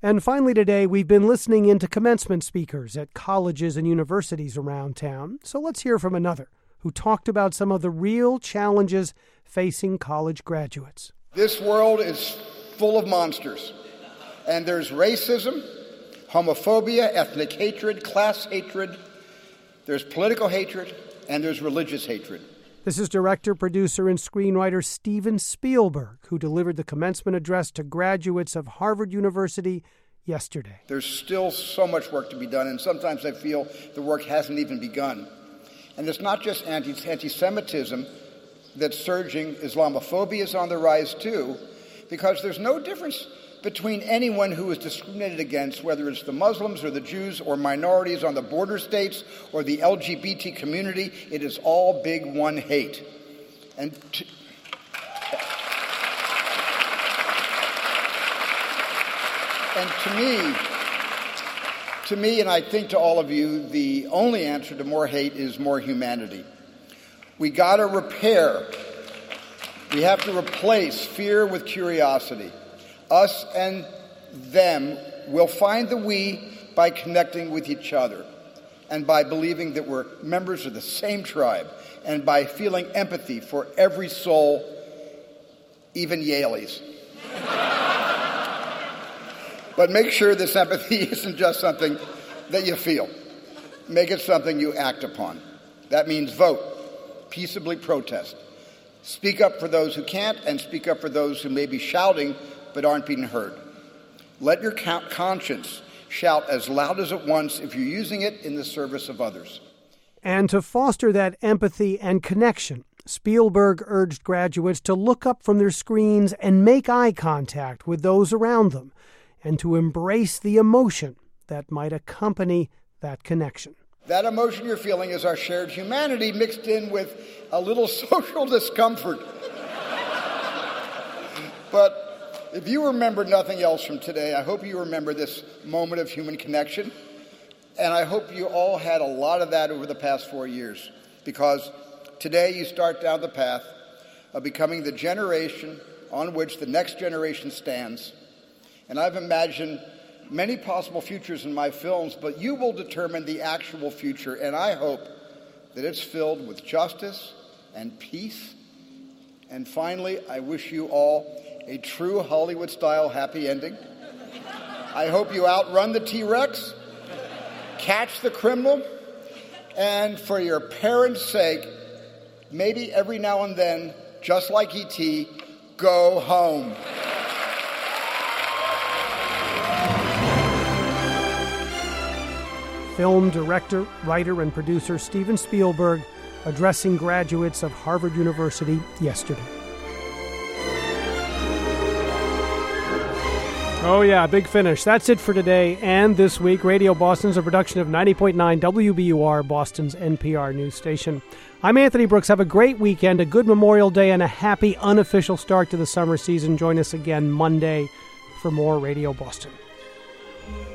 And finally today, we've been listening into commencement speakers at colleges and universities around town. So let's hear from another who talked about some of the real challenges facing college graduates. This world is full of monsters. And there's racism, homophobia, ethnic hatred, class hatred. There's political hatred, and there's religious hatred. This is director, producer, and screenwriter Steven Spielberg, who delivered the commencement address to graduates of Harvard University yesterday. There's still so much work to be done, and sometimes I feel the work hasn't even begun. And it's not just anti-Semitism that's surging. Islamophobia is on the rise, too, because there's no difference between anyone who is discriminated against, whether it's the Muslims or the Jews or minorities on the border states or the LGBT community. It is all big one hate. And to me, and I think to all of you, the only answer to more hate is more humanity. We got to repair. We have to replace fear with curiosity. Us and them will find the we by connecting with each other and by believing that we're members of the same tribe and by feeling empathy for every soul, even Yaleys. But make sure this empathy isn't just something that you feel. Make it something you act upon. That means vote, peaceably protest. Speak up for those who can't and speak up for those who may be shouting but aren't being heard. Let your conscience shout as loud as it wants if you're using it in the service of others. And to foster that empathy and connection, Spielberg urged graduates to look up from their screens and make eye contact with those around them, and to embrace the emotion that might accompany that connection. That emotion you're feeling is our shared humanity mixed in with a little social discomfort. But if you remember nothing else from today, I hope you remember this moment of human connection. And I hope you all had a lot of that over the past 4 years, because today you start down the path of becoming the generation on which the next generation stands. And I've imagined many possible futures in my films, but you will determine the actual future. And I hope that it's filled with justice and peace. And finally, I wish you all a true Hollywood-style happy ending. I hope you outrun the T-Rex, catch the criminal, and for your parents' sake, maybe every now and then, just like E.T., go home. Film director, writer, and producer Steven Spielberg addressing graduates of Harvard University yesterday. Oh yeah, big finish. That's it for today and this week. Radio Boston's a production of 90.9 WBUR, Boston's NPR news station. I'm Anthony Brooks. Have a great weekend, a good Memorial Day, and a happy unofficial start to the summer season. Join us again Monday for more Radio Boston.